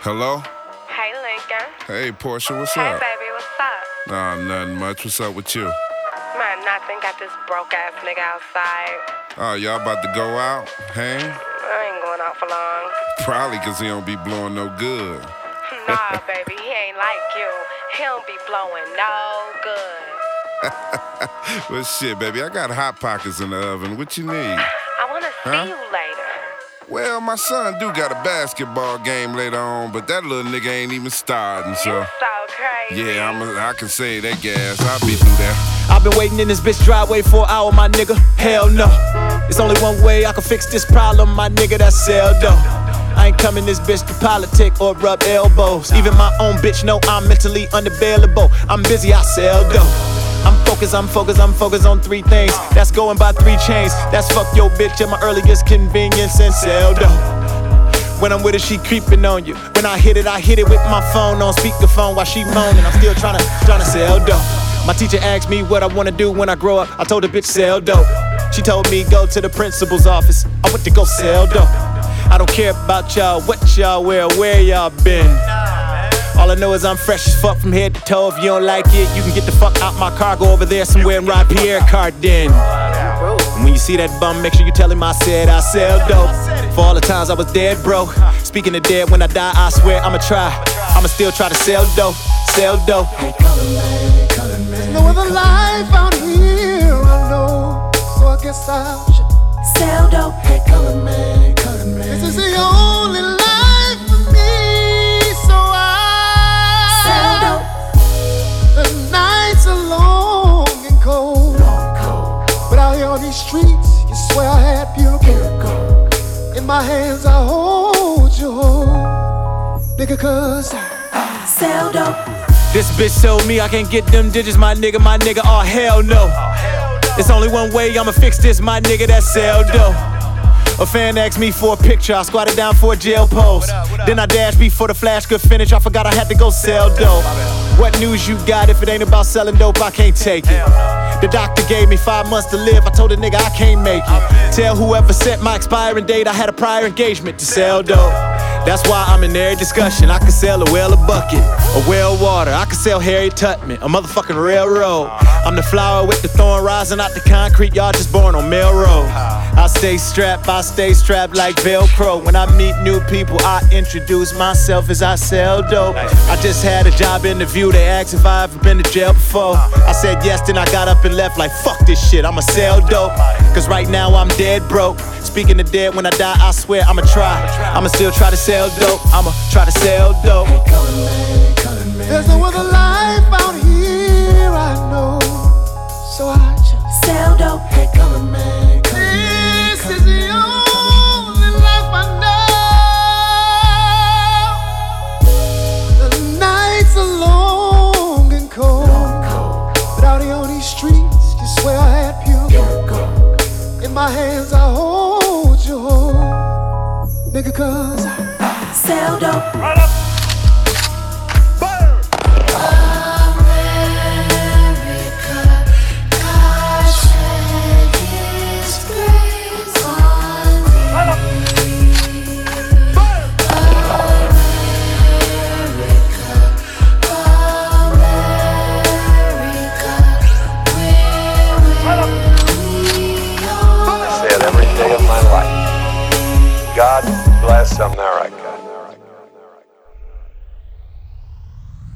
Hello? Hey, Lincoln. Hey, Portia, what's Hey, up? baby, what's up? Nah, nothing much. What's up with you? Man, nothing. Got this broke-ass nigga outside. Oh, y'all about to go out? Hang? I ain't going out for long. Probably because he don't be blowing no good. Nah, baby, he ain't like you. He don't be blowing no good. Well, shit, baby, I got Hot Pockets in the oven. What you need? I want to see you later. Well, my son do got a basketball game later on, but that little nigga ain't even starting, so... You so crazy. Yeah, I can say that gas. I'll be through that. I've been waiting in this bitch driveway for an hour, my nigga. Hell no. It's only one way I can fix this problem, my nigga. That's sell dough. I ain't coming this bitch to politic or rub elbows. Even my own bitch know I'm mentally unavailable. I'm busy, I sell dough. I'm focused on three things. That's going by 3 chains. That's fuck your bitch at my earliest convenience and sell dough. When I'm with her, she creeping on you. When I hit it with my phone on speakerphone while she moaning. I'm still tryna sell dough. My teacher asked me what I wanna do when I grow up. I told her, bitch, sell dope. She told me go to the principal's office. I went to go sell dope. I don't care about y'all, what y'all wear, where y'all been. All I know is I'm fresh as fuck from head to toe. If you don't like it, you can get the fuck out my car. Go over there somewhere and ride Pierre Cardin. And when you see that bum, make sure you tell him I said I sell dope. For all the times I was dead broke. Speaking of dead, when I die, I swear I'ma try. I'ma still try to sell dope, sell dope. There's no other life out here I know, so I guess I should sell dope. Hey, color man, this is the only life for me, so I Sell dope. The nights are long and cold, but out here on these streets, you swear I had pure gold. In my hands I hold you whole, nigga, cause I Sell dope. This bitch told me I can't get them digits, my nigga, oh hell no. It's only one way I'ma fix this, my nigga, that's sell dope. A fan asked me for a picture, I squatted down for a jail pose. Then I dashed before the flash could finish, I forgot I had to go sell dope. What news you got? If it ain't about selling dope, I can't take it. The doctor gave me 5 months to live, I told the nigga I can't make it. Tell whoever set my expiring date I had a prior engagement to sell dope. That's why I'm in every discussion. I can sell a well, a bucket, a well water. I can sell Harriet Tubman, a motherfucking railroad. I'm the flower with the thorn rising out the concrete. Y'all just born on Melrose. I stay strapped like Velcro. When I meet new people, I introduce myself as I sell dope. I just had a job interview. They asked if I ever been to jail before. I said yes, then I got up and left like fuck this shit. I'ma sell dope. Cause right now I'm dead broke. Speaking of dead, when I die, I swear I'ma try. I'ma still try to sell dope. I'ma try to sell dope. there's no other life out here I know, so I just Sell dope. This is the only life I know. The nights are long and cold, but out here on these streets, you swear I had pure gold. In my hands I hold you whole, nigga, cause I Sell dope.